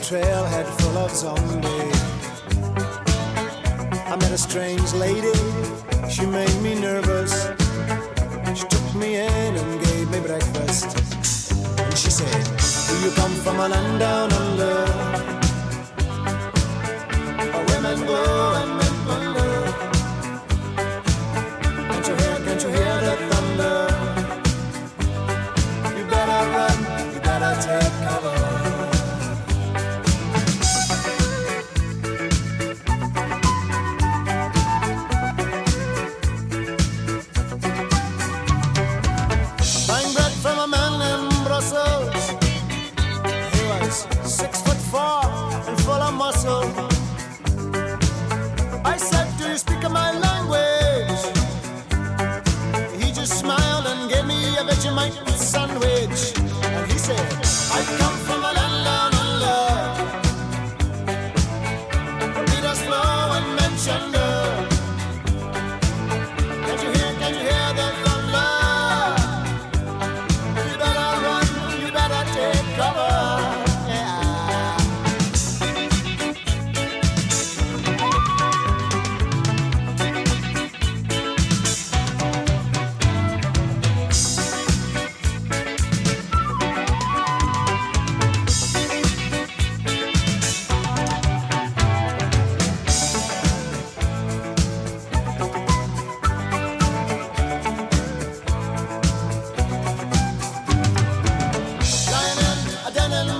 trailhead full of zombies. I met a strange lady, she made me nervous. She took me in and gave me breakfast. And she said, do you come from a land down under, where women go and men wonder? Can't you hear the thunder? You better run, you better take cover. Buying bread from a man in Brussels. He was 6'4" and full of muscle. I said, do you speak my language? He just smiled and gave me a Vegemite sandwich. And he said, I come from a land down under, where Peter's flow and mention her. Can't you hear the thunder? You better run, you better take cover. Lying in a den in